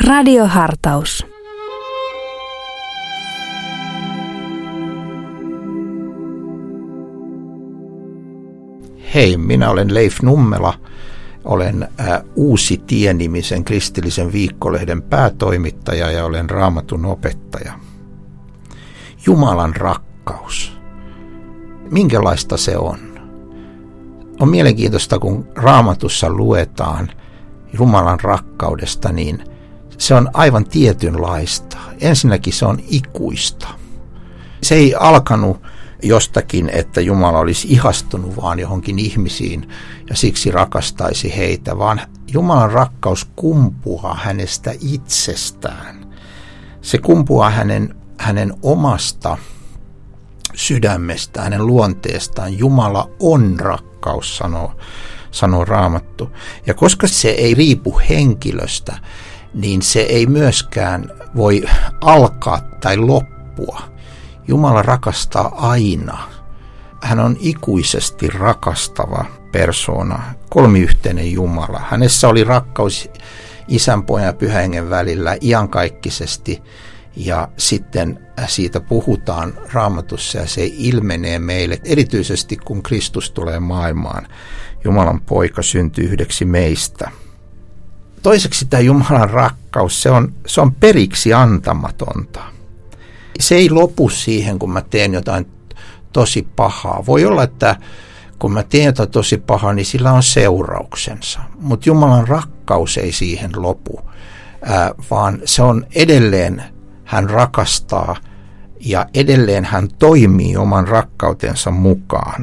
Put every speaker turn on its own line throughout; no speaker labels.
Radiohartaus.
Hei, minä olen Leif Nummela. Olen Uusi tie-nimisen kristillisen viikkolehden päätoimittaja ja olen Raamatun opettaja. Jumalan rakkaus. Minkälaista se on? On mielenkiintoista, kun Raamatussa luetaan Jumalan rakkaudesta, niin se on aivan tietynlaista. Ensinnäkin se on ikuista. Se ei alkanut jostakin, että Jumala olisi ihastunut vaan johonkin ihmisiin ja siksi rakastaisi heitä, vaan Jumalan rakkaus kumpuaa hänestä itsestään. Se kumpuaa hänen omasta sydämestään, hänen luonteestaan. Jumala on rakkaus, sanoo Raamattu. Ja koska se ei riipu henkilöstä, niin se ei myöskään voi alkaa tai loppua. Jumala rakastaa aina. Hän on ikuisesti rakastava persoona, kolmiyhteinen Jumala. Hänessä oli rakkaus Isän, Pojan ja Pyhän Hengen välillä iankaikkisesti, ja sitten siitä puhutaan Raamatussa ja se ilmenee meille, erityisesti kun Kristus tulee maailmaan. Jumalan poika syntyy yhdeksi meistä. Toiseksi tämä Jumalan rakkaus, se on periksi antamatonta. Se ei lopu siihen, kun mä teen jotain tosi pahaa. Voi olla, että kun mä teen jotain tosi pahaa, niin sillä on seurauksensa. Mutta Jumalan rakkaus ei siihen lopu, vaan se on edelleen, hän rakastaa ja edelleen hän toimii oman rakkautensa mukaan.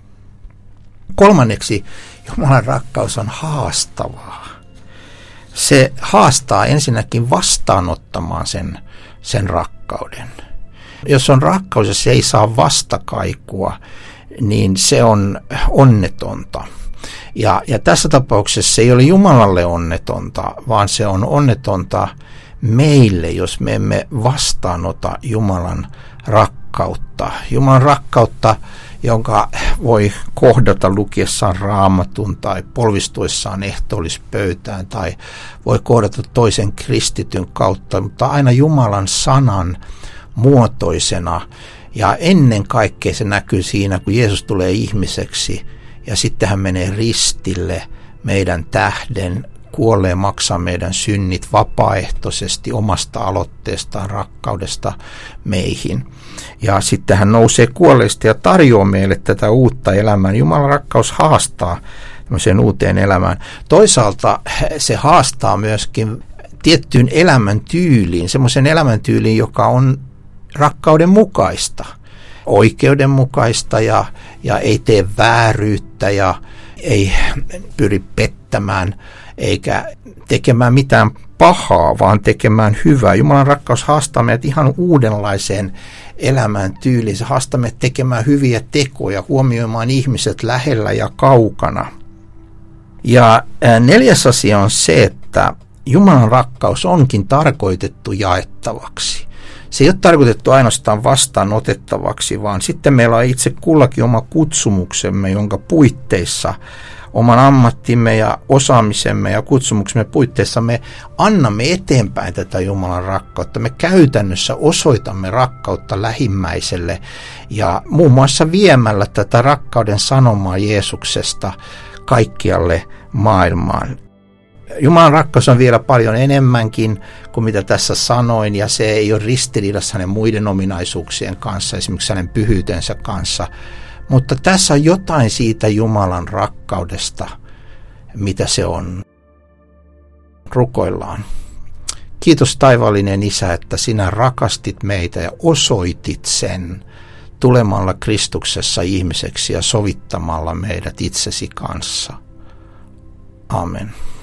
Kolmanneksi, Jumalan rakkaus on haastavaa. Se haastaa ensinnäkin vastaanottamaan sen rakkauden. Jos on rakkaus ja se ei saa vastakaikua, niin se on onnetonta. Ja tässä tapauksessa se ei ole Jumalalle onnetonta, vaan se on onnetonta meille, jos me emme vastaanota Jumalan rakkautta. Jumalan rakkautta, jonka voi kohdata lukiessaan Raamatun tai polvistuessaan ehtoollispöytään tai voi kohdata toisen kristityn kautta, mutta aina Jumalan sanan muotoisena. Ja ennen kaikkea se näkyy siinä, kun Jeesus tulee ihmiseksi ja sitten hän menee ristille meidän tähden, kuolee, maksaa meidän synnit vapaaehtoisesti omasta aloitteestaan, rakkaudesta meihin. Ja sitten hän nousee kuolleista ja tarjoaa meille tätä uutta elämää. Jumalan rakkaus haastaa tämmöiseen uuteen elämään. Toisaalta se haastaa myöskin tiettyyn elämäntyyliin, semmoisen elämäntyyliin, joka on rakkauden mukaista, oikeudenmukaista ja ei tee vääryyttä ja ei pyri pettämään eikä tekemään mitään pahaa, vaan tekemään hyvää. Jumalan rakkaus haastaa meidät ihan uudenlaiseen elämäntyyliin. Se haastaa meidät tekemään hyviä tekoja, huomioimaan ihmiset lähellä ja kaukana. Ja neljäs asia on se, että Jumalan rakkaus onkin tarkoitettu jaettavaksi. Se ei ole tarkoitettu ainoastaan vastaanotettavaksi, vaan sitten meillä on itse kullakin oma kutsumuksemme, jonka puitteissa oman ammattimme ja osaamisemme ja kutsumuksemme puitteissa me annamme eteenpäin tätä Jumalan rakkautta. Me käytännössä osoitamme rakkautta lähimmäiselle ja muun muassa viemällä tätä rakkauden sanomaa Jeesuksesta kaikkialle maailmaan. Jumalan rakkaus on vielä paljon enemmänkin kuin mitä tässä sanoin, ja se ei ole ristiriidassa hänen muiden ominaisuuksien kanssa, esimerkiksi hänen pyhyytensä kanssa. Mutta tässä on jotain siitä Jumalan rakkaudesta, mitä se on. Rukoillaan. Kiitos taivaallinen Isä, että sinä rakastit meitä ja osoitit sen tulemalla Kristuksessa ihmiseksi ja sovittamalla meidät itsesi kanssa. Amen.